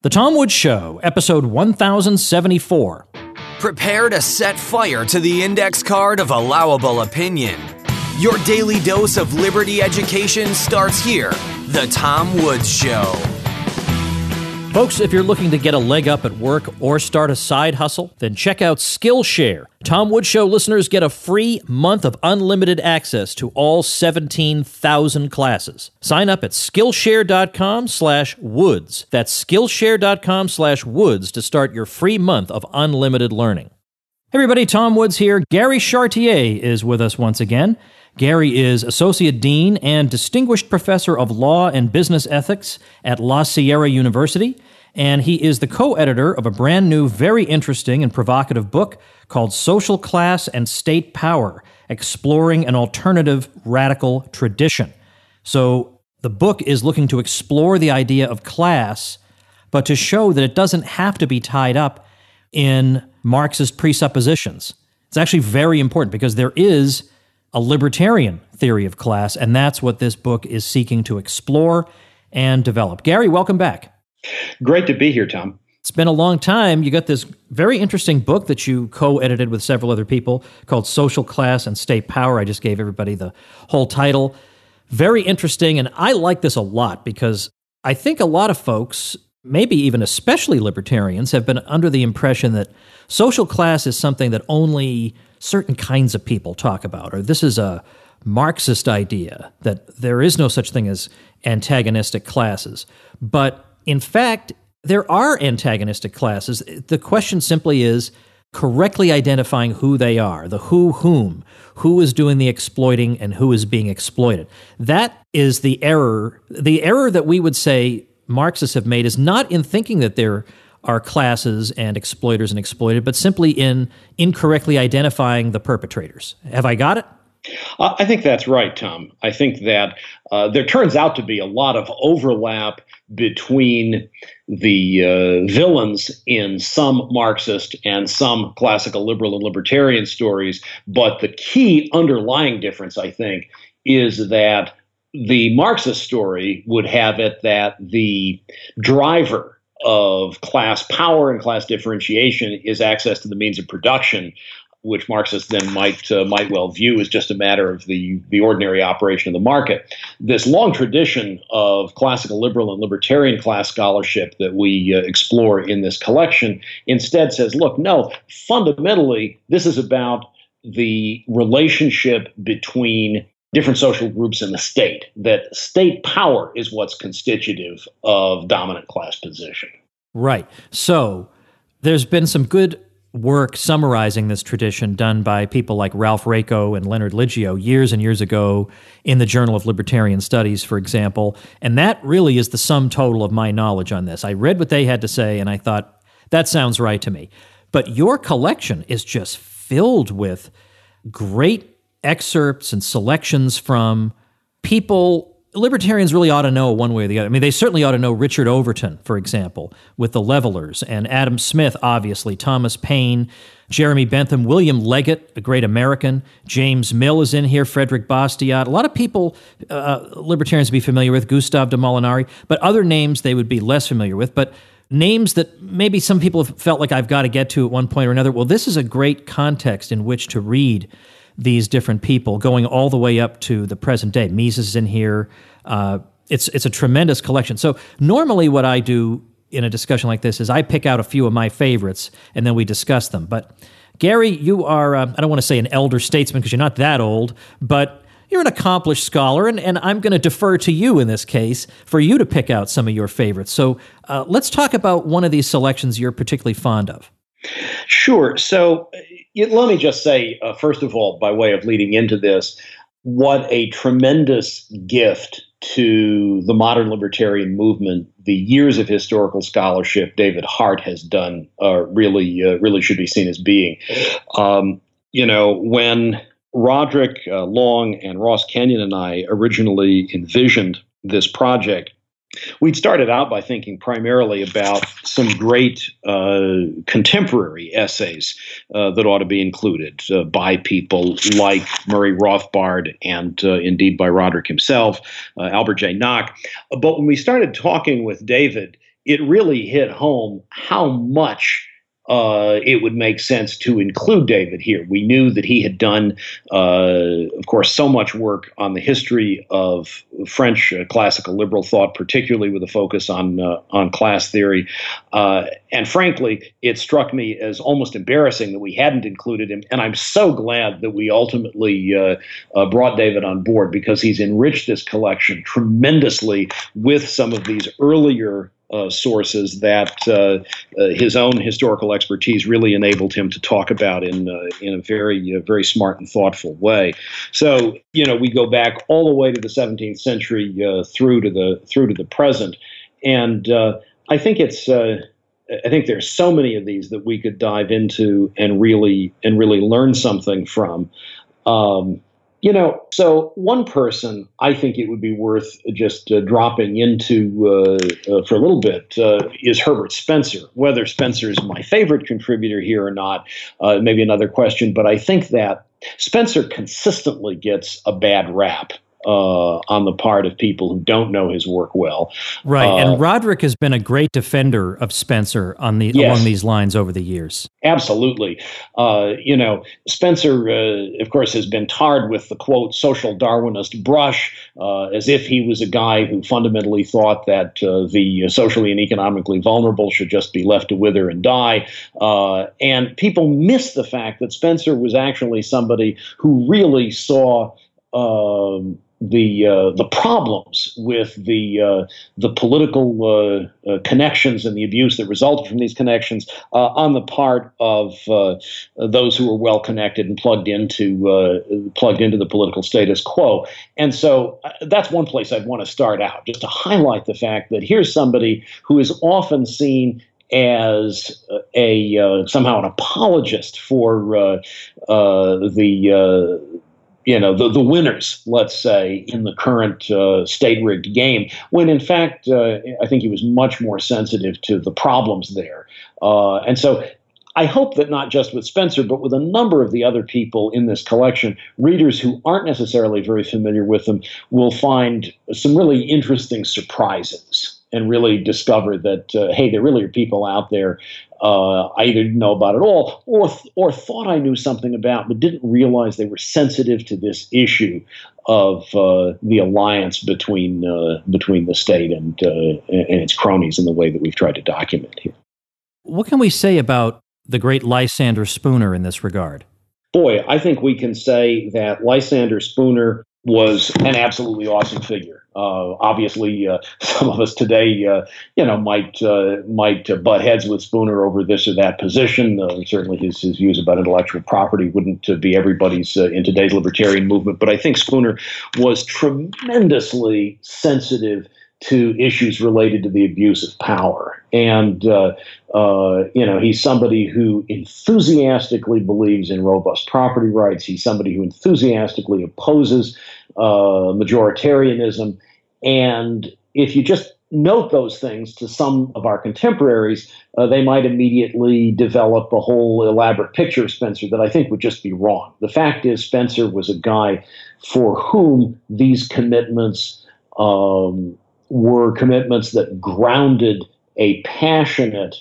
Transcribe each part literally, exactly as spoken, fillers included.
The Tom Woods Show, episode one thousand seventy-four. Prepare to set fire to the index card of allowable opinion. Your daily dose of liberty education starts here. The Tom Woods Show. Folks, if you're looking to get a leg up at work or start a side hustle, then check out Skillshare. Tom Woods Show listeners get a free month of unlimited access to all seventeen thousand classes. Sign up at Skillshare.com slash Woods. That's Skillshare.com slash Woods to start your free month of unlimited learning. Hey everybody, Tom Woods here. Gary Chartier is with us once again. Gary is Associate Dean and Distinguished Professor of Law and Business Ethics at La Sierra University, and he is the co-editor of a brand new, very interesting and provocative book called Social Class and State Power, Exploring an Alternative Radical Tradition. So the book is looking to explore the idea of class, but to show that it doesn't have to be tied up in Marxist presuppositions. It's actually very important because there is a libertarian theory of class, and that's what this book is seeking to explore and develop. Gary, welcome back. Great to be here, Tom. It's been a long time. You got this very interesting book that you co-edited with several other people called Social Class and State Power. I just gave everybody the whole title. Very interesting, and I like this a lot because I think a lot of folks, maybe even especially libertarians, have been under the impression that social class is something that only certain kinds of people talk about, or this is a Marxist idea, that there is no such thing as antagonistic classes. But in fact, there are antagonistic classes. The question simply is correctly identifying who they are, the who, whom, who is doing the exploiting and who is being exploited. That is the error. The error that we would say Marxists have made is not in thinking that there are classes and exploiters and exploited, but simply in incorrectly identifying the perpetrators. Have I got it? Uh, I think that's right, Tom. I think that uh, there turns out to be a lot of overlap between the uh, villains in some Marxist and some classical liberal and libertarian stories, but the key underlying difference, I think, is that the Marxist story would have it that the driver of class power and class differentiation is access to the means of production, which Marxists then might uh, might well view as just a matter of the, the ordinary operation of the market. This long tradition of classical liberal and libertarian class scholarship that we uh, explore in this collection instead says, look, no, fundamentally, this is about the relationship between different social groups in the state, that state power is what's constitutive of dominant class position. Right. So there's been some good work summarizing this tradition done by people like Ralph Raico and Leonard Liggio years and years ago in the Journal of Libertarian Studies, for example. And that really is the sum total of my knowledge on this. I read what they had to say and I thought, that sounds right to me. But your collection is just filled with great excerpts and selections from people libertarians really ought to know one way or the other. I mean, they certainly ought to know Richard Overton, for example, with the Levelers, and Adam Smith, obviously, Thomas Paine, Jeremy Bentham, William Leggett, a great American, James Mill is in here, Frederick Bastiat. A lot of people uh, libertarians would be familiar with, Gustave de Molinari, but other names they would be less familiar with. But names that maybe some people have felt like I've got to get to at one point or another. Well, this is a great context in which to read these different people, going all the way up to the present day. Mises is in here. Uh, it's it's a tremendous collection. So normally what I do in a discussion like this is I pick out a few of my favorites, and then we discuss them. But Gary, you are, uh, I don't want to say an elder statesman because you're not that old, but you're an accomplished scholar, and, and I'm going to defer to you in this case for you to pick out some of your favorites. So uh, let's talk about one of these selections you're particularly fond of. Sure. So let me just say, uh, first of all, by way of leading into this, what a tremendous gift to the modern libertarian movement the years of historical scholarship David Hart has done uh, really, uh, really should be seen as being. Um, you know, when Roderick uh, Long and Ross Kenyon and I originally envisioned this project, we'd started out by thinking primarily about some great uh, contemporary essays uh, that ought to be included uh, by people like Murray Rothbard and uh, indeed by Roderick himself, uh, Albert J. Nock. But when we started talking with David, it really hit home how much Uh, it would make sense to include David here. We knew that he had done, uh, of course, so much work on the history of French uh, classical liberal thought, particularly with a focus on uh, on class theory. Uh, and frankly, it struck me as almost embarrassing that we hadn't included him. And I'm so glad that we ultimately uh, uh, brought David on board, because he's enriched this collection tremendously with some of these earlier Uh, sources that uh, uh, his own historical expertise really enabled him to talk about in uh, in a very uh, very smart and thoughtful way. So, you know, we go back all the way to the seventeenth century uh, through to the through to the present, and uh, I think it's uh, I think there's so many of these that we could dive into and really and really learn something from. Um, You know, so one person I think it would be worth just uh, dropping into uh, uh, for a little bit uh, is Herbert Spencer. Whether Spencer is my favorite contributor here or not, uh, maybe another question. But I think that Spencer consistently gets a bad rap uh, on the part of people who don't know his work well. Right, uh, and Roderick has been a great defender of Spencer on the yes. along these lines over the years. Absolutely. Uh, you know, Spencer, uh, of course, has been tarred with the, quote, social Darwinist brush, uh, as if he was a guy who fundamentally thought that uh, the socially and economically vulnerable should just be left to wither and die. Uh, and people miss the fact that Spencer was actually somebody who really saw um, the uh, the problems with the uh, the political uh, uh, connections and the abuse that resulted from these connections uh, on the part of uh, those who were well connected and plugged into uh, plugged into the political status quo. And so uh, that's one place I'd want to start out, just to highlight the fact that here's somebody who is often seen as a uh, somehow an apologist for uh, uh, the uh, you know, the, the winners, let's say, in the current uh, state-rigged game, when in fact, uh, I think he was much more sensitive to the problems there. Uh, and so I hope that not just with Spencer, but with a number of the other people in this collection, readers who aren't necessarily very familiar with them will find some really interesting surprises and really discover that, uh, hey, there really are people out there uh, I either didn't know about at all or or thought I knew something about, but didn't realize they were sensitive to this issue of uh, the alliance between uh, between the state and uh, and its cronies in the way that we've tried to document here. What can we say about the great Lysander Spooner in this regard? Boy, I think we can say that Lysander Spooner was an absolutely awesome figure. Uh, obviously, uh, some of us today, uh, you know, might uh, might uh, butt heads with Spooner over this or that position. Uh, certainly, his his views about intellectual property wouldn't uh, be everybody's uh, in today's libertarian movement. But I think Spooner was tremendously sensitive to issues related to the abuse of power. And, uh, uh, you know, he's somebody who enthusiastically believes in robust property rights. He's somebody who enthusiastically opposes uh, majoritarianism. And if you just note those things to some of our contemporaries, uh, they might immediately develop a whole elaborate picture of Spencer that I think would just be wrong. The fact is, Spencer was a guy for whom these commitments um, were commitments that grounded a passionate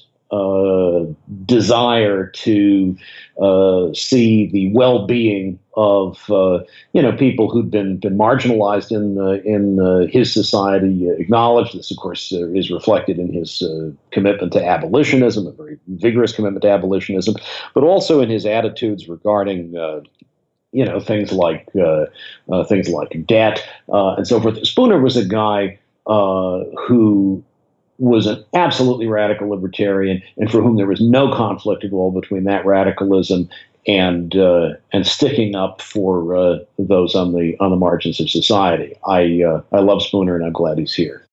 uh, desire to uh, see the well-being of uh, you know people who'd been been marginalized in uh, in uh, his society. Uh, acknowledged this, of course, uh, is reflected in his uh, commitment to abolitionism, a very vigorous commitment to abolitionism, but also in his attitudes regarding Uh, you know, things like uh, uh, things like debt uh, and so forth. Spooner was a guy uh, who was an absolutely radical libertarian, and for whom there was no conflict at all between that radicalism and uh, and sticking up for uh, those on the on the margins of society. I uh, I love Spooner, and I'm glad he's here.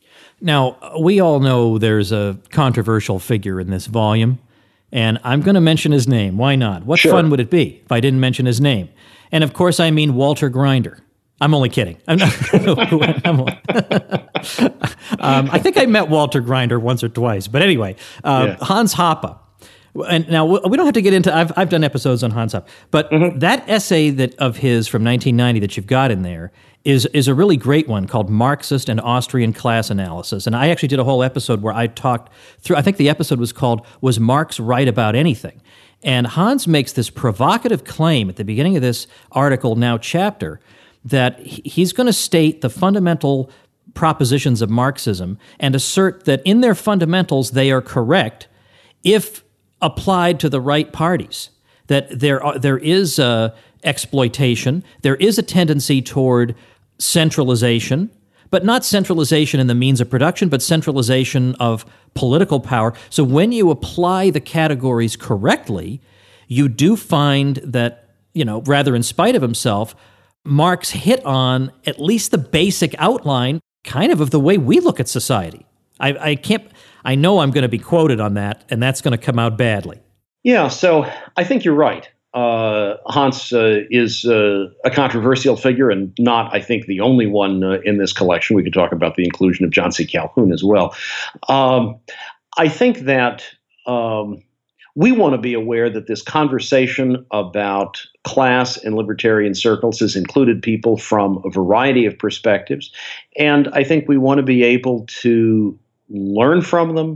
Now, we all know there's a controversial figure in this volume, and I'm going to mention his name. Why not? What Sure. fun would it be if I didn't mention his name? And of course, I mean Walter Grinder. I'm only kidding. I'm not, I'm only, um, I think I met Walter Grinder once or twice. But anyway, uh, Yeah. Hans Hoppe And now we don't have to get into. I've I've done episodes on Hans Hopf, but mm-hmm. that essay that of his from nineteen ninety that you've got in there is is a really great one called Marxist and Austrian Class Analysis. And I actually did a whole episode where I talked through. I think the episode was called "Was Marx Right About Anything?" And Hans makes this provocative claim at the beginning of this article, now chapter, that he's going to state the fundamental propositions of Marxism and assert that in their fundamentals they are correct if applied to the right parties. That there are, there is uh, exploitation, there is a tendency toward centralization, but not centralization in the means of production, but centralization of political power. So when you apply the categories correctly, you do find that, you know, rather in spite of himself, Marx hit on at least the basic outline kind of of the way we look at society. I, I can't, I know I'm going to be quoted on that, and that's going to come out badly. Yeah, so I think you're right. Uh, Hans uh, is uh, a controversial figure and not, I think, the only one uh, in this collection. We could talk about the inclusion of John C. Calhoun as well. Um, I think that um, we want to be aware that this conversation about class in libertarian circles has included people from a variety of perspectives. And I think we want to be able to learn from them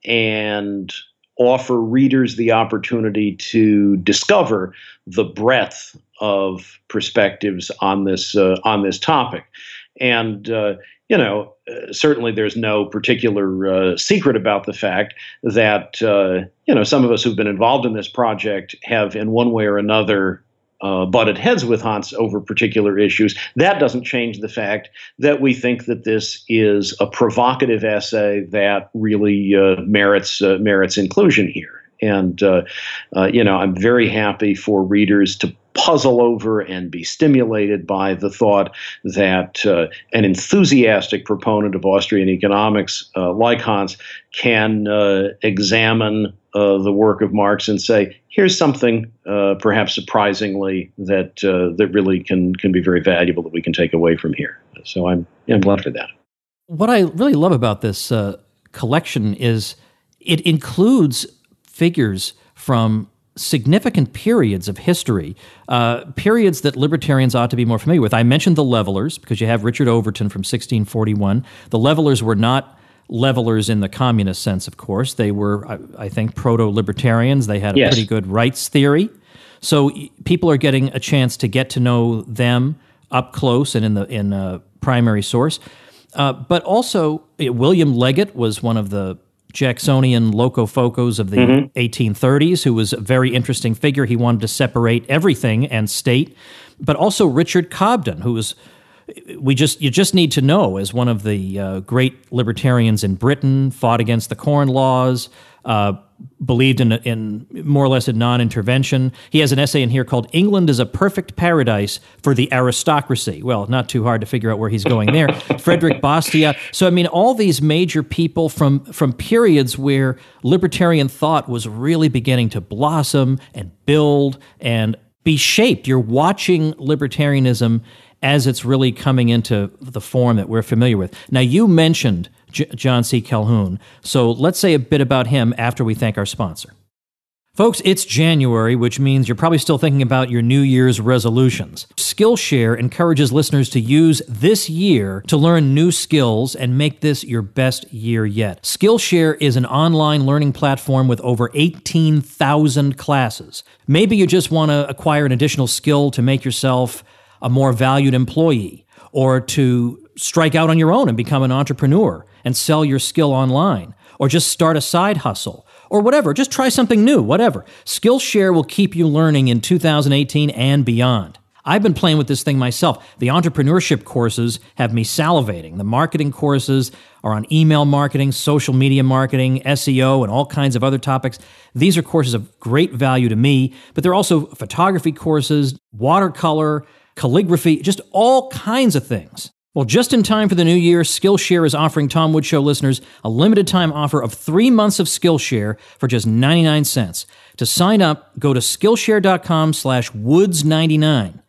and offer readers the opportunity to discover the breadth of perspectives on this uh, on this topic. And uh, you know, uh, certainly there's no particular uh, secret about the fact that uh, you know, some of us who've been involved in this project have, in one way or another, Uh, butted heads with Hans over particular issues. That doesn't change the fact that we think that this is a provocative essay that really uh, merits uh, merits inclusion here. And uh, uh, you know, I'm very happy for readers to puzzle over and be stimulated by the thought that uh, an enthusiastic proponent of Austrian economics uh, like Hans can uh, examine uh, the work of Marx and say, here's something uh, perhaps surprisingly that uh, that really can can be very valuable that we can take away from here. So I'm, I'm glad for that. What I really love about this uh, collection is it includes figures from significant periods of history, uh, periods that libertarians ought to be more familiar with. I mentioned the Levelers because you have Richard Overton from sixteen forty-one. The Levelers were not levelers in the communist sense, of course. They were, I, I think, proto-libertarians. They had a yes. pretty good rights theory. So people are getting a chance to get to know them up close and in the in a primary source. Uh, but also, uh, William Leggett was one of the Jacksonian locofocos of the mm-hmm. eighteen thirties, who was a very interesting figure. He wanted to separate everything and state. But also Richard Cobden, who was, we just you just need to know, as one of the uh, great libertarians in Britain, fought against the Corn Laws, uh, believed in, in more or less a non-intervention. He has an essay in here called "England is a Perfect Paradise for the Aristocracy." Well, not too hard to figure out where he's going there. Frederick Bastiat. So, I mean, all these major people from, from periods where libertarian thought was really beginning to blossom and build and be shaped. You're watching libertarianism as it's really coming into the form that we're familiar with. Now, you mentioned J- John C. Calhoun, so let's say a bit about him after we thank our sponsor. Folks, it's January, which means you're probably still thinking about your New Year's resolutions. Skillshare encourages listeners to use this year to learn new skills and make this your best year yet. Skillshare is an online learning platform with over eighteen thousand classes. Maybe you just want to acquire an additional skill to make yourself a more valued employee, or to strike out on your own and become an entrepreneur and sell your skill online, or just start a side hustle, or whatever. Just try something new, whatever. Skillshare will keep you learning in two thousand eighteen and beyond. I've been playing with this thing myself. The entrepreneurship courses have me salivating. The marketing courses are on email marketing, social media marketing, S E O, and all kinds of other topics. These are courses of great value to me, but they're also photography courses, watercolor, calligraphy, just all kinds of things. Well, just in time for the new year, Skillshare is offering Tom Woods Show listeners a limited time offer of three months of Skillshare for just ninety-nine cents. To sign up, go to Skillshare.com slash Woods99.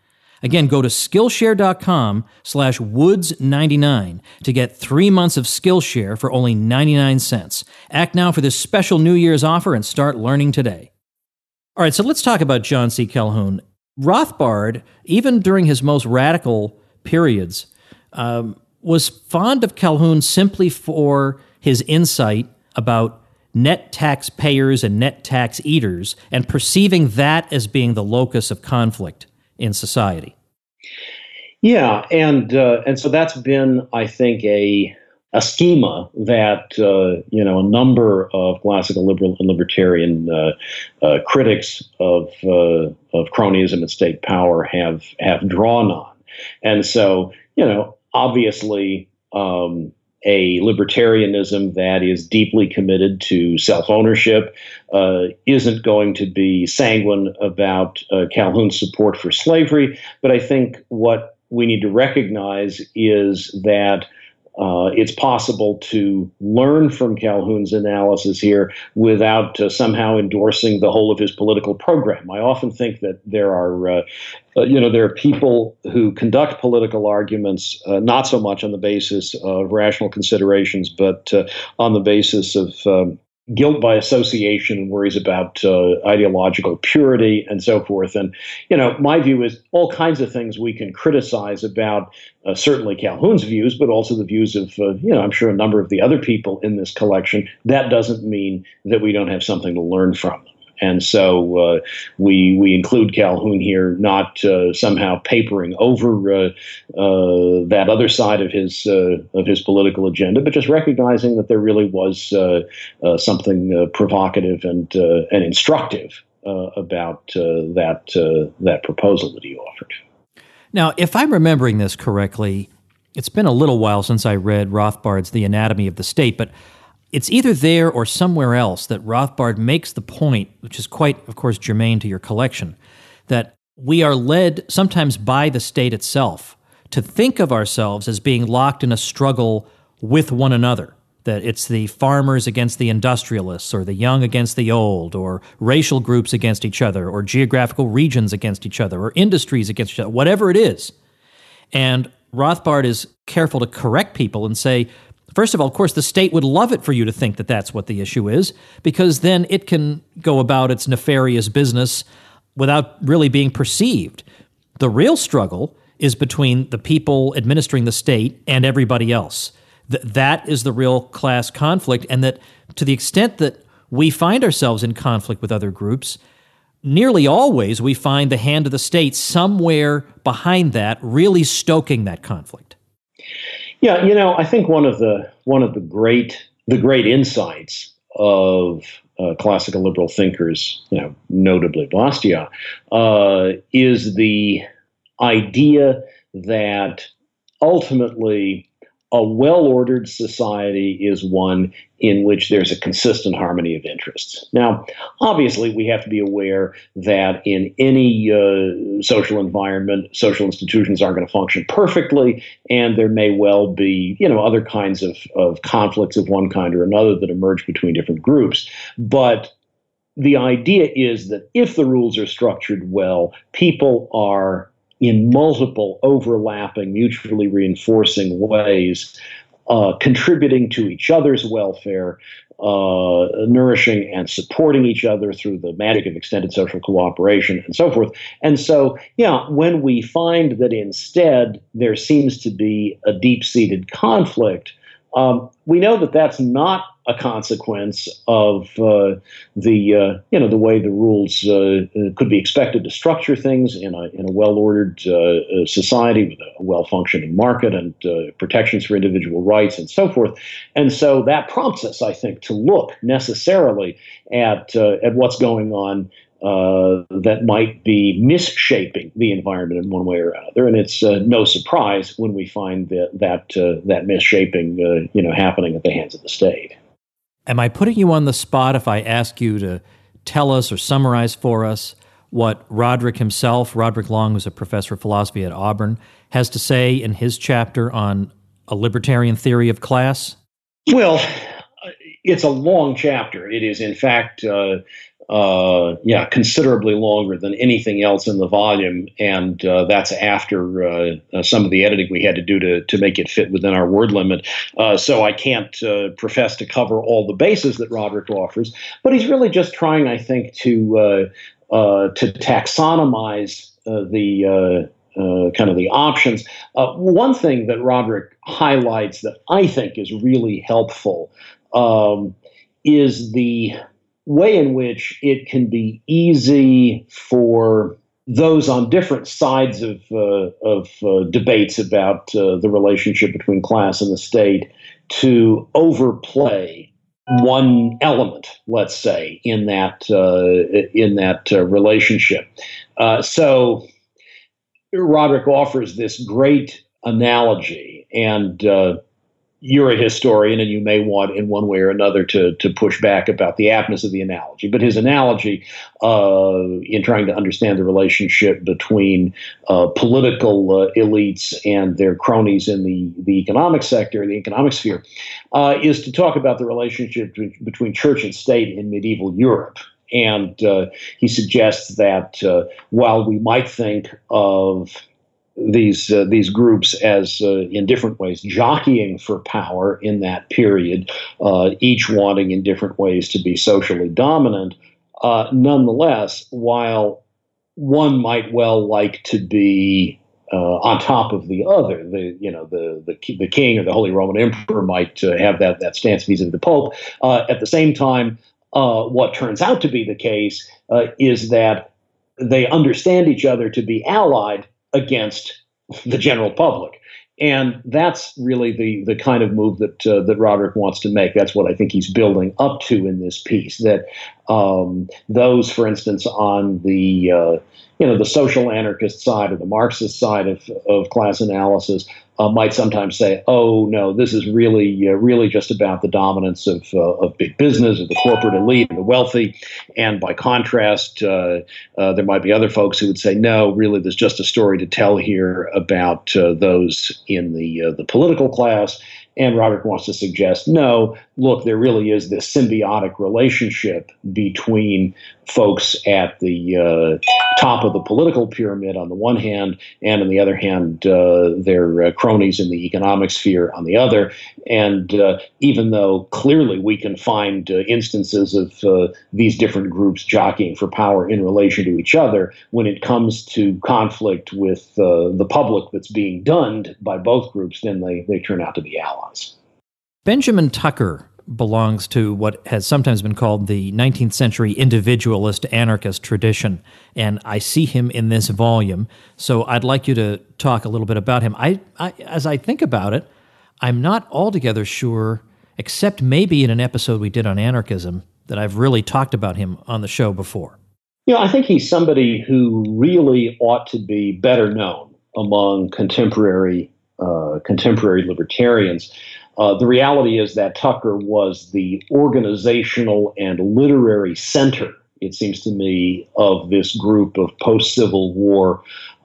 Again, go to Skillshare.com slash Woods ninety-nine to get three months of Skillshare for only ninety-nine cents. Act now for this special New Year's offer and start learning today. All right, so let's talk about John C. Calhoun. Rothbard, even during his most radical periods, um, was fond of Calhoun simply for his insight about net taxpayers and net tax eaters and perceiving that as being the locus of conflict in society. Yeah, and uh, and so that's been, I think, a a schema that uh, you know a number of classical liberal and libertarian uh, uh, critics of uh, of cronyism and state power have have drawn on, and so you know obviously. Um, A libertarianism that is deeply committed to self-ownership uh, isn't going to be sanguine about uh, Calhoun's support for slavery. But I think what we need to recognize is that uh, it's possible to learn from Calhoun's analysis here without uh, somehow endorsing the whole of his political program. I often think that there are, uh, uh, you know, there are people who conduct political arguments uh, not so much on the basis of rational considerations, but uh, on the basis of um, guilt by association and worries about uh, ideological purity and so forth. And, you know, my view is all kinds of things we can criticize about uh, certainly Calhoun's views, but also the views of, uh, you know, I'm sure a number of the other people in this collection. That doesn't mean that we don't have something to learn from them. And so uh, we we include Calhoun here, not uh, somehow papering over uh, uh, that other side of his uh, of his political agenda, but just recognizing that there really was uh, uh, something uh, provocative and uh, and instructive uh, about uh, that uh, that proposal that he offered. Now, if I'm remembering this correctly, it's been a little while since I read Rothbard's The Anatomy of the State, but it's either there or somewhere else that Rothbard makes the point, which is quite, of course, germane to your collection, that we are led sometimes by the state itself to think of ourselves as being locked in a struggle with one another, that it's the farmers against the industrialists, or the young against the old, or racial groups against each other, or geographical regions against each other, or industries against each other, whatever it is. And Rothbard is careful to correct people and say, first of all, of course, the state would love it for you to think that that's what the issue is, because then it can go about its nefarious business without really being perceived. The real struggle is between the people administering the state and everybody else. Th- that is the real class conflict, and that to the extent that we find ourselves in conflict with other groups, nearly always we find the hand of the state somewhere behind that, really stoking that conflict. Yeah, you know, I think one of the one of the great the great insights of uh, classical liberal thinkers, you know, notably Bastiat, uh, is the idea that ultimately a well-ordered society is one in which there's a consistent harmony of interests. Now, obviously, we have to be aware that in any uh, social environment, social institutions aren't going to function perfectly, and there may well be, you know, other kinds of, of conflicts of one kind or another that emerge between different groups. But the idea is that if the rules are structured well, people are in multiple overlapping, mutually reinforcing ways, uh, contributing to each other's welfare, uh, nourishing and supporting each other through the magic of extended social cooperation and so forth. And so, yeah, when we find that instead there seems to be a deep-seated conflict, um, we know that that's not a consequence of uh, the uh, you know the way the rules uh, could be expected to structure things in a in a well-ordered uh, society with a well-functioning market and uh, protections for individual rights and so forth. And so that prompts us, I think, to look necessarily at uh, at what's going on uh, that might be misshaping the environment in one way or another. And it's uh, no surprise when we find that that uh, that misshaping uh, you know happening at the hands of the state. Am I putting you on the spot if I ask you to tell us or summarize for us what Roderick himself, Roderick Long, who's a professor of philosophy at Auburn, has to say in his chapter on a libertarian theory of class? Well, it's a long chapter. It is, in fact, uh, uh, yeah, considerably longer than anything else in the volume, and uh, that's after uh, uh, some of the editing we had to do to to make it fit within our word limit. Uh, so I can't uh, profess to cover all the bases that Roderick offers, but he's really just trying, I think, to uh, uh, to taxonomize uh, the uh, uh, kind of the options. Uh, one thing that Roderick highlights that I think is really helpful um, is the way in which it can be easy for those on different sides of uh, of uh, debates about uh, the relationship between class and the state to overplay one element, let's say, in that uh, in that uh, relationship. Uh, so Roderick offers this great analogy, and uh, you're a historian, and you may want, in one way or another, to to push back about the aptness of the analogy. But his analogy, uh, in trying to understand the relationship between uh, political uh, elites and their cronies in the the economic sector, the economic sphere, uh, is to talk about the relationship between, between church and state in medieval Europe. And uh, he suggests that uh, while we might think of these uh, these groups as uh, in different ways jockeying for power in that period, uh, each wanting in different ways to be socially dominant, uh, nonetheless, while one might well like to be uh, on top of the other, the you know the the the king or the Holy Roman Emperor might uh, have that that stance vis-a-vis the Pope. Uh, at the same time, uh, what turns out to be the case uh, is that they understand each other to be allied against the general public. And that's really the the kind of move that uh, that Roderick wants to make. That's what I think he's building up to in this piece, that um, those, for instance, on the uh, you know the social anarchist side or the Marxist side of, of class analysis uh, might sometimes say, oh, no, this is really, uh, really just about the dominance of, uh, of big business, of the corporate elite, of the wealthy. And by contrast, uh, uh, there might be other folks who would say, no, really, there's just a story to tell here about uh, those in the uh, the political class. And Roderick wants to suggest, no, look, there really is this symbiotic relationship between folks at the uh, top of the political pyramid on the one hand, and on the other hand, uh, their uh, cronies in the economic sphere on the other. And uh, even though clearly we can find uh, instances of uh, these different groups jockeying for power in relation to each other, when it comes to conflict with uh, the public that's being dunned by both groups, then they, they turn out to be allies. Benjamin Tucker belongs to what has sometimes been called the nineteenth century individualist anarchist tradition, and I see him in this volume, so I'd like you to talk a little bit about him. I, I as I think about it, I'm not altogether sure, except maybe in an episode we did on anarchism, that I've really talked about him on the show before. You know, I think he's somebody who really ought to be better known among contemporary uh, contemporary libertarians. Uh, the reality is that Tucker was the organizational and literary center, it seems to me, of this group of post-Civil War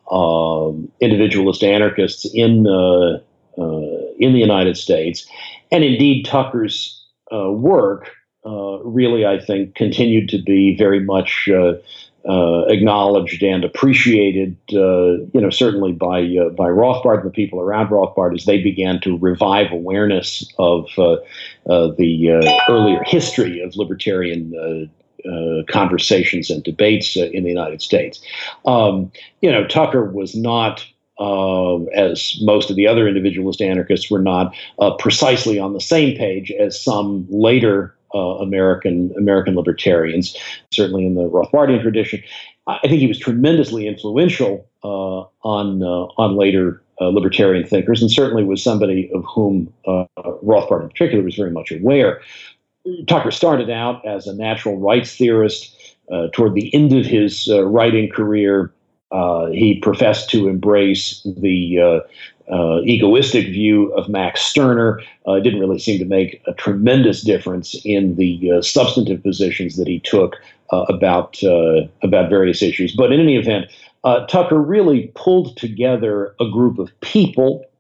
um, individualist anarchists in uh, uh, in the United States. And indeed, Tucker's uh, work uh, really, I think, continued to be very much uh, uh, acknowledged and appreciated, uh, you know, certainly by uh, by Rothbard and the people around Rothbard as they began to revive awareness of uh, uh, the uh, earlier history of libertarian uh, uh, conversations and debates uh, in the United States. Um, you know, Tucker was not, uh, as most of the other individualist anarchists were not, uh, precisely on the same page as some later Uh, American American libertarians, certainly in the Rothbardian tradition. I think he was tremendously influential uh, on uh, on later uh, libertarian thinkers, and certainly was somebody of whom uh, Rothbard in particular was very much aware. Tucker started out as a natural rights theorist. Uh, toward the end of his uh, writing career, uh, he professed to embrace the uh, Uh, egoistic view of Max Stirner. Uh, it didn't really seem to make a tremendous difference in the uh, substantive positions that he took uh, about uh, about various issues. But in any event, uh, Tucker really pulled together a group of people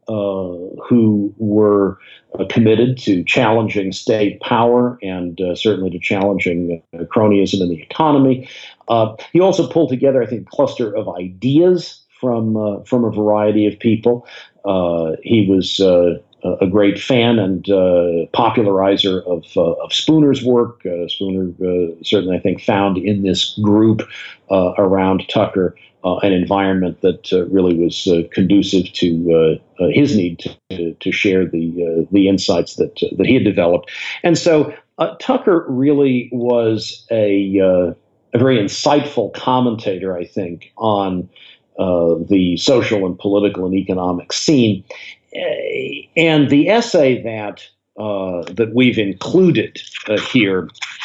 uh, who were uh, committed to challenging state power and uh, certainly to challenging uh, cronyism in the economy. Uh, he also pulled together, I think, a cluster of ideas from uh, from a variety of people. Uh, he was uh, a great fan and uh, popularizer of, uh, of Spooner's work. Uh, Spooner uh, certainly, I think, found in this group uh, around Tucker uh, an environment that uh, really was uh, conducive to uh, uh, his need to, to share the uh, the insights that uh, that he had developed. And so uh, Tucker really was a uh, a very insightful commentator, I think, on uh, the social and political and economic scene. And the essay that uh, that we've included uh, here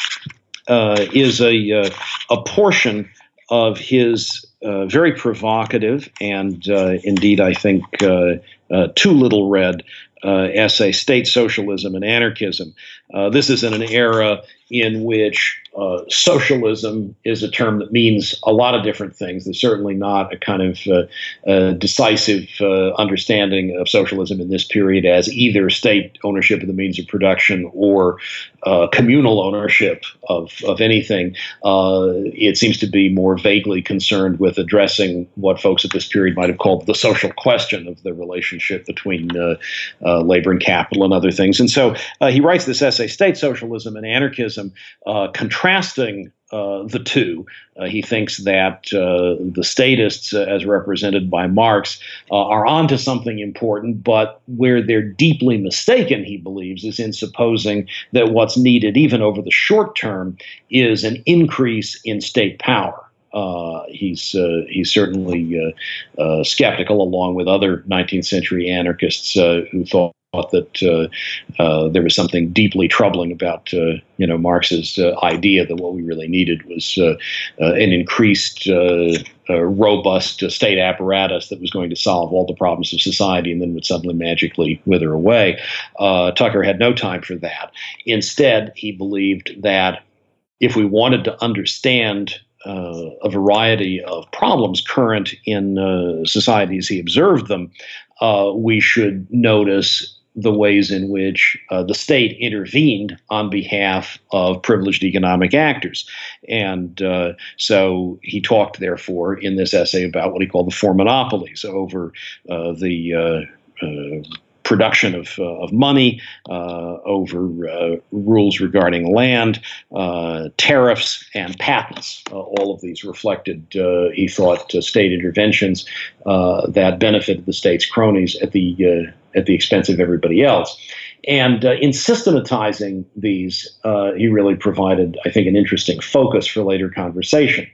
uh, is a uh, a portion of his uh, very provocative and uh, indeed, I think, uh, uh, too little read uh, essay, State Socialism and Anarchism. Uh, this is in an era in which uh, socialism is a term that means a lot of different things. There's certainly not a kind of uh, uh, decisive uh, understanding of socialism in this period as either state ownership of the means of production or uh, communal ownership of, of anything. Uh, it seems to be more vaguely concerned with addressing what folks at this period might have called the social question of the relationship between uh, uh, labor and capital and other things. And so uh, he writes this essay, State Socialism and Anarchism, uh, contrasting uh, the two. Uh, he thinks that uh, the statists, uh, as represented by Marx, uh, are onto something important, but where they're deeply mistaken, he believes, is in supposing that what's needed, even over the short term, is an increase in state power. Uh, he's uh, he's certainly uh, uh, skeptical, along with other nineteenth century anarchists uh, who thought that uh, uh, there was something deeply troubling about uh, you know Marx's uh, idea that what we really needed was uh, uh, an increased, uh, uh, robust uh, state apparatus that was going to solve all the problems of society and then would suddenly magically wither away. Uh, Tucker had no time for that. Instead, he believed that if we wanted to understand Uh, a variety of problems current in uh, society as he observed them, uh, we should notice the ways in which uh, the state intervened on behalf of privileged economic actors. And uh, so he talked, therefore, in this essay about what he called the four monopolies over uh, the uh, uh, production of, uh, of money, uh, over uh, rules regarding land, uh, tariffs, and patents. Uh, all of these reflected, uh, he thought, uh, state interventions uh, that benefited the state's cronies at the uh, at the expense of everybody else. And uh, in systematizing these, uh, he really provided, I think, an interesting focus for later conversation.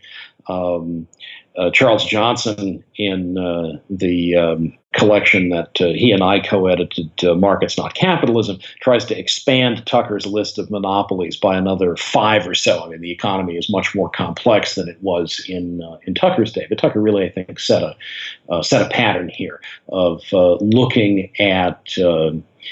Um, uh, Charles Johnson, in uh, the um, collection that uh, he and I co-edited, uh, Markets Not Capitalism, tries to expand Tucker's list of monopolies by another five or so. I mean, the economy is much more complex than it was in uh, in Tucker's day. But Tucker really, I think, set a uh, set a pattern here of uh, looking at uh,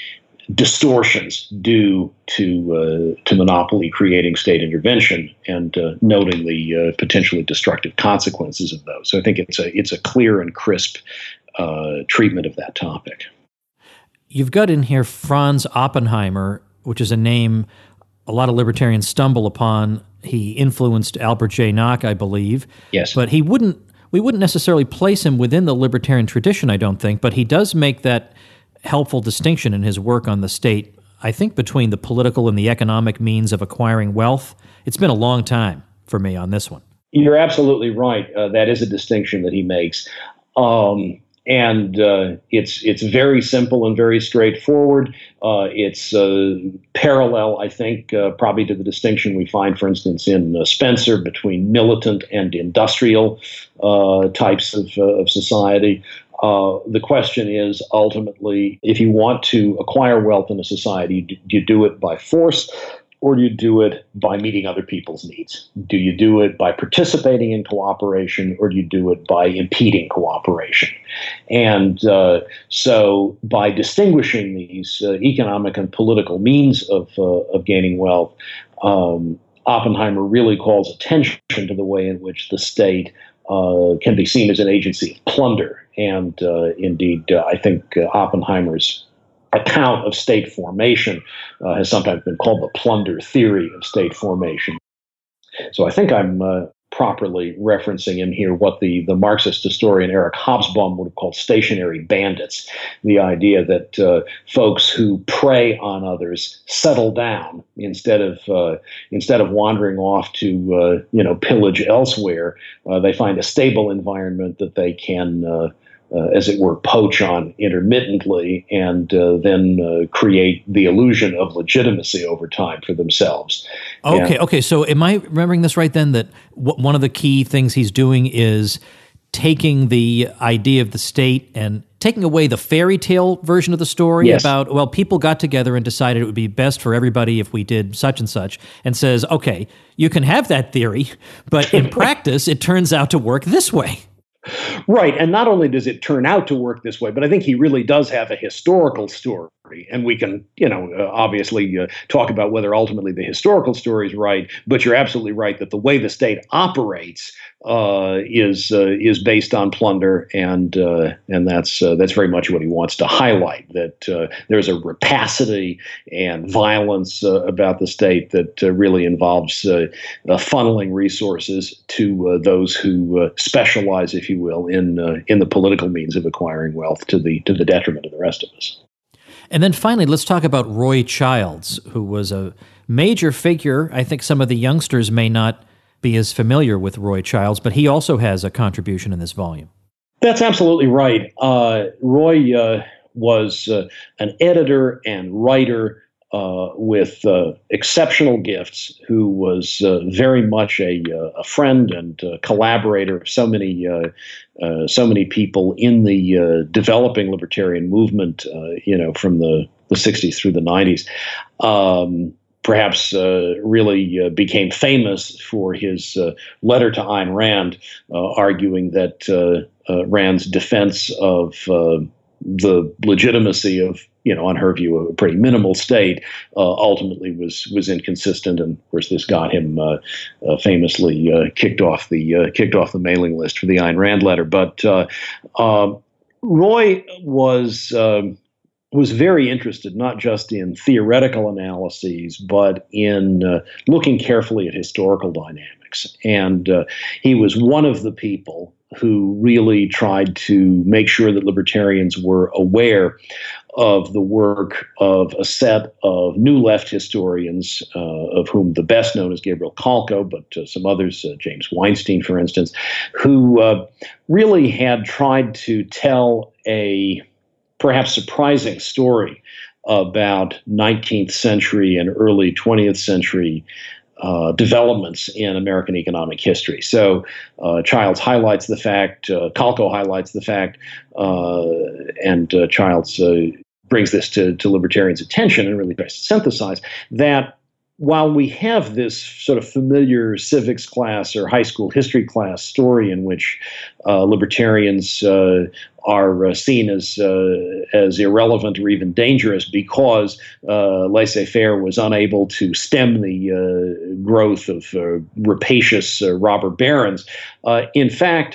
distortions due to uh, to monopoly creating state intervention and uh, noting the uh, potentially destructive consequences of those. So I think it's a it's a clear and crisp uh, treatment of that topic. You've got in here Franz Oppenheimer, which is a name a lot of libertarians stumble upon. He influenced Albert J. Nock, I believe. Yes, but he wouldn't. We wouldn't necessarily place him within the libertarian tradition, I don't think. But he does make that helpful distinction in his work on the state, I think, between the political and the economic means of acquiring wealth. It's been a long time for me on this one. You're absolutely right. Uh, that is a distinction that he makes. Um, and uh, it's it's very simple and very straightforward. Uh, it's uh, parallel, I think, uh, probably to the distinction we find, for instance, in uh, Spencer between militant and industrial uh, types of, uh, of society. Uh, the question is ultimately, if you want to acquire wealth in a society, do you do it by force, or do you do it by meeting other people's needs? Do you do it by participating in cooperation, or do you do it by impeding cooperation? And uh, so by distinguishing these uh, economic and political means of, uh, of gaining wealth, um, Oppenheimer really calls attention to the way in which the state Uh, can be seen as an agency of plunder And uh, indeed, uh, I think uh, Oppenheimer's account of state formation uh, has sometimes been called the plunder theory of state formation. So I think I'm uh, properly referencing in here what the, the Marxist historian Eric Hobsbawm would have called stationary bandits, the idea that uh, folks who prey on others settle down instead of uh, instead of wandering off to uh, you know pillage elsewhere. Uh, they find a stable environment that they can uh, Uh, as it were, poach on intermittently, and uh, then uh, create the illusion of legitimacy over time for themselves. Okay, and, okay. So am I remembering this right then, that w- one of the key things he's doing is taking the idea of the state and taking away the fairy tale version of the story yes. about, well, people got together and decided it would be best for everybody if we did such and such, and says, okay, you can have that theory, but in practice, it turns out to work this way. Right. And not only does it turn out to work this way, but I think he really does have a historical story. And we can, you know, uh, obviously uh, talk about whether ultimately the historical story is right. But you're absolutely right that the way the state operates uh, is uh, is based on plunder, and uh, and that's uh, that's very much what he wants to highlight. That uh, there's a rapacity and violence uh, about the state that uh, really involves uh, uh, funneling resources to uh, those who uh, specialize, if you will, in uh, in the political means of acquiring wealth to the to the detriment of the rest of us. And then finally, let's talk about Roy Childs, who was a major figure. I think some of the youngsters may not be as familiar with Roy Childs, but he also has a contribution in this volume. That's absolutely right. Uh, Roy uh, was uh, an editor and writer uh, with uh, exceptional gifts, who was uh, very much a, uh, a friend and uh, collaborator of so many uh, uh, so many people in the uh, developing libertarian movement, uh, you know, from the, the sixties through the nineties. Um, perhaps uh, really uh, became famous for his uh, letter to Ayn Rand, uh, arguing that uh, uh, Rand's defense of uh, the legitimacy of, you know, on her view, a pretty minimal state, uh, ultimately was was inconsistent, and of course this got him uh, uh, famously uh, kicked off the uh, kicked off the mailing list for the Ayn Rand letter. But uh, uh, Roy was um, was very interested not just in theoretical analyses, but in uh, looking carefully at historical dynamics, and uh, he was one of the people who really tried to make sure that libertarians were aware of the work of a set of new left historians, uh, of whom the best known is Gabriel Kalko, but uh, some others, uh, James Weinstein, for instance, who uh, really had tried to tell a perhaps surprising story about nineteenth century and early twentieth century Uh, developments in American economic history. So uh, Childs highlights the fact, uh, Kalko highlights the fact, uh, and uh, Childs uh, brings this to, to libertarians' attention and really tries to synthesize that while we have this sort of familiar civics class or high school history class story in which uh, libertarians uh, are uh, seen as uh, as irrelevant or even dangerous because uh, laissez-faire was unable to stem the uh, growth of uh, rapacious uh, robber barons, uh, in fact,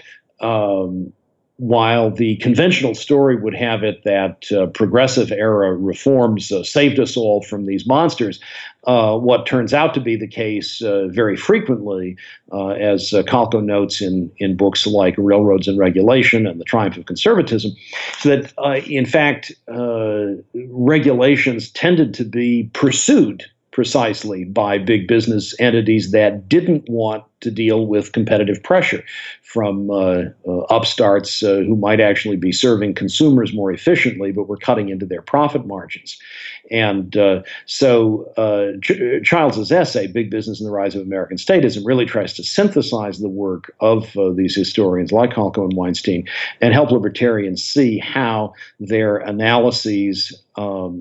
um, while the conventional story would have it that uh, progressive era reforms uh, saved us all from these monsters, uh, what turns out to be the case uh, very frequently, uh, as uh, Kalko notes in, in books like Railroads and Regulation and The Triumph of Conservatism, so that uh, in fact uh, regulations tended to be pursued precisely by big business entities that didn't want to deal with competitive pressure from uh, uh, upstarts uh, who might actually be serving consumers more efficiently, but were cutting into their profit margins. And uh, so uh, Ch- Childs's essay, Big Business and the Rise of American Statism, really tries to synthesize the work of uh, these historians like Kalko and Weinstein and help libertarians see how their analyses um,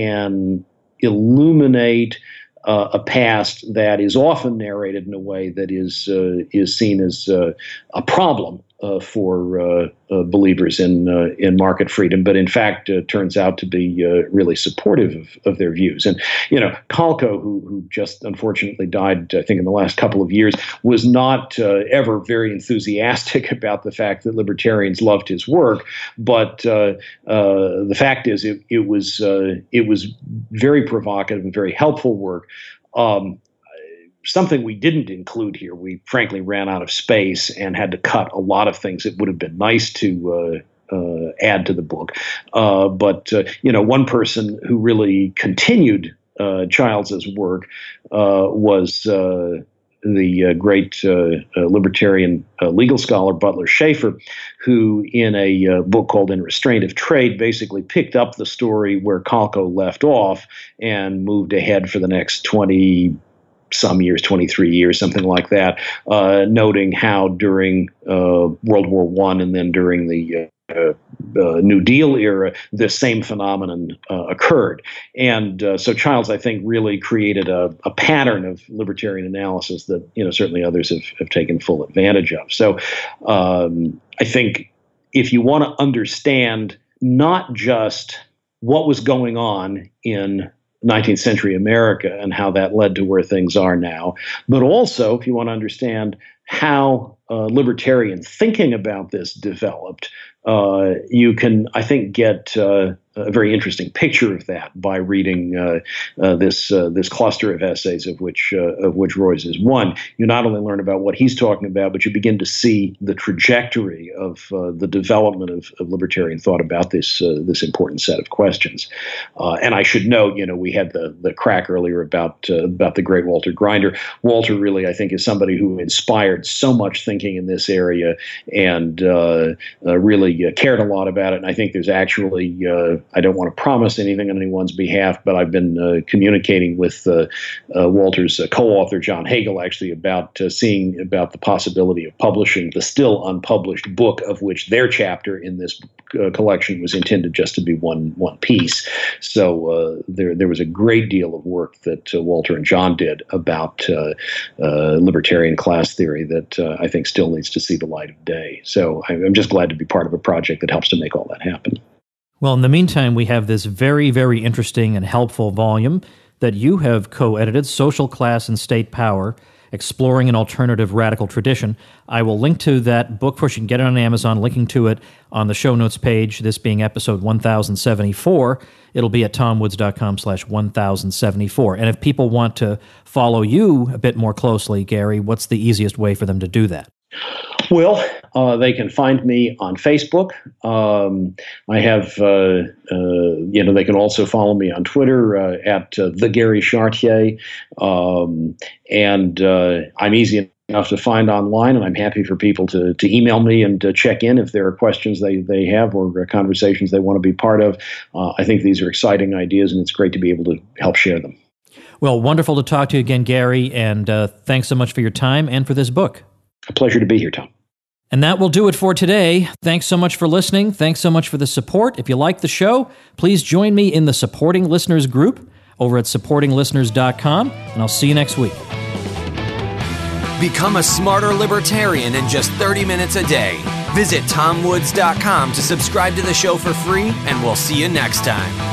can illuminate uh, a past that is often narrated in a way that is uh, is seen as uh, a problem uh, for uh, uh, believers in uh, in market freedom, but in fact uh, turns out to be uh, really supportive of, of their views. And you know, Kalko, who who just unfortunately died, I think, in the last couple of years, was not uh, ever very enthusiastic about the fact that libertarians loved his work. But uh, uh, the fact is, it, it was uh, it was very provocative and very helpful work. Um, Something we didn't include here. We frankly ran out of space and had to cut a lot of things that would have been nice to uh, uh, add to the book. Uh, but, uh, you know, one person who really continued uh, Childs's work uh, was uh, the uh, great uh, uh, libertarian uh, legal scholar Butler Schaefer, who in a uh, book called In Restraint of Trade basically picked up the story where Kalko left off and moved ahead for the next twenty some years, twenty-three years, something like that, uh, noting how during uh, World War One and then during the uh, uh, New Deal era, the same phenomenon uh, occurred. And uh, so Childs, I think, really created a, a pattern of libertarian analysis that, you know, certainly others have, have taken full advantage of. So um, I think if you want to understand not just what was going on in nineteenth century America and how that led to where things are now, but also if you want to understand how uh, libertarian thinking about this developed, uh, you can, I think, get uh, a very interesting picture of that by reading uh, uh, this uh, this cluster of essays, of which uh, of which Roy's is one. You not only learn about what he's talking about, but you begin to see the trajectory of uh, the development of, of libertarian thought about this uh, this important set of questions. Uh, and I should note, you know, we had the the crack earlier about uh, about the great Walter Grinder. Walter really, I think, is somebody who inspired so much thinking in this area and uh, uh, really uh, cared a lot about it. And I think there's actually uh, I don't want to promise anything on anyone's behalf, but I've been uh, communicating with uh, uh, Walter's uh, co-author, John Hagel, actually about uh, seeing about the possibility of publishing the still unpublished book, of which their chapter in this uh, collection was intended just to be one one piece. So uh, there there was a great deal of work that uh, Walter and John did about uh, uh, libertarian class theory that uh, I think still needs to see the light of day. So I'm just glad to be part of a project that helps to make all that happen. Well, in the meantime, we have this very, very interesting and helpful volume that you have co-edited, Social Class and State Power, Exploring an Alternative Radical Tradition. I will link to that book. Of course, you can get it on Amazon, linking to it on the show notes page, this being episode one thousand seventy-four. It'll be at tomwoods.com slash1074. And if people want to follow you a bit more closely, Gary, what's the easiest way for them to do that? Well, uh, they can find me on Facebook. Um, I have, uh, uh, you know, they can also follow me on Twitter uh, at uh, the Gary Chartier. Um, and uh, I'm easy enough to find online, and I'm happy for people to to email me and to check in if there are questions they, they have or conversations they want to be part of. Uh, I think these are exciting ideas, and it's great to be able to help share them. Well, wonderful to talk to you again, Gary, and uh, thanks so much for your time and for this book. A pleasure to be here, Tom. And that will do it for today. Thanks so much for listening. Thanks so much for the support. If you like the show, please join me in the Supporting Listeners group over at supporting listeners dot com, and I'll see you next week. Become a smarter libertarian in just thirty minutes a day. Visit tom woods dot com to subscribe to the show for free, and we'll see you next time.